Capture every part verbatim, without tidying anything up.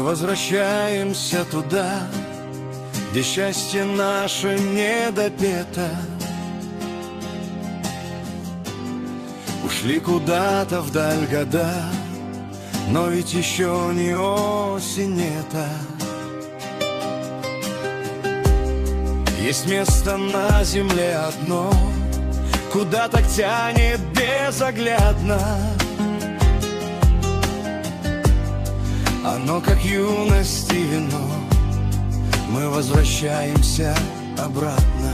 возвращаемся туда, где счастье наше недопето. Ушли куда-то вдаль года, но ведь еще не осень это. Есть место на земле одно, куда так тянет безоглядно. Оно как юность и вино, мы возвращаемся обратно.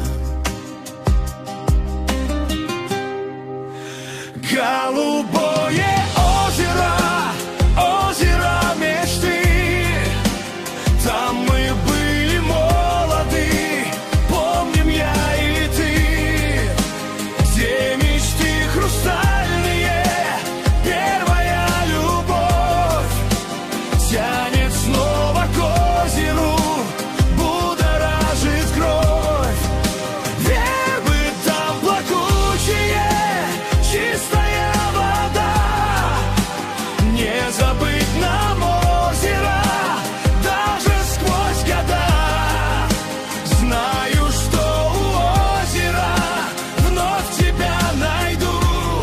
Голубое озеро, озеро мечты, там мы были молоды, помним я и ты, где мечты хрустальные, первая любовь тянет снова к озеру, будоражит кровь, вербы там плакучие, чистая вода, не забыть нам озеро даже сквозь года. Знаю, что у озера вновь тебя найду,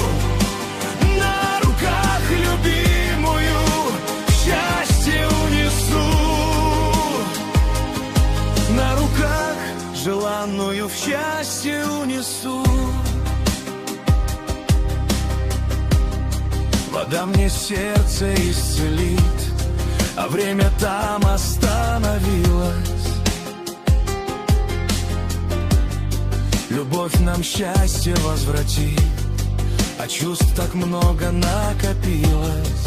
на руках любимую счастье унесу, на руках желанную в счастье унесу. Вода мне сердце исцелит, а время там остановилось. Любовь нам счастье возвратит, а чувств так много накопилось.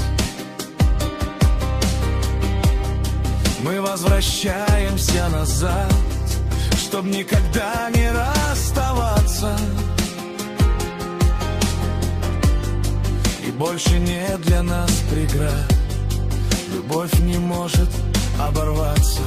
Мы возвращаемся назад, чтоб никогда не расставаться. И больше нет для нас преград, любовь не может оборваться.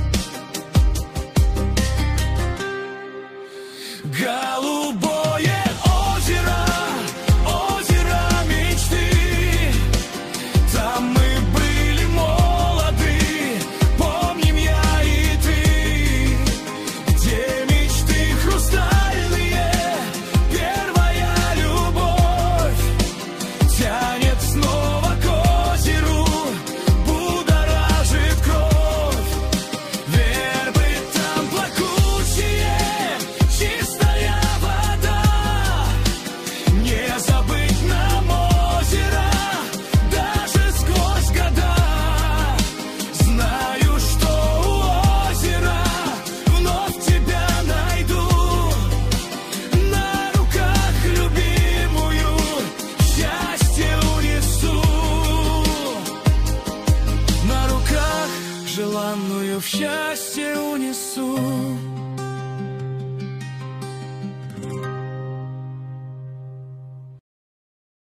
Голубое озеро, озеро мечты, там мы были молоды, помним я и ты, где мечты хрустальные, первая любовь тянет снова к озеру, будоражит кровь, вербы там плакучие, чистая вода, не забыть нам озеро даже сквозь года. Знаю, что у озера вновь тебя найду, на руках любимую счастье унесу, на руках желанную в счастье унесу.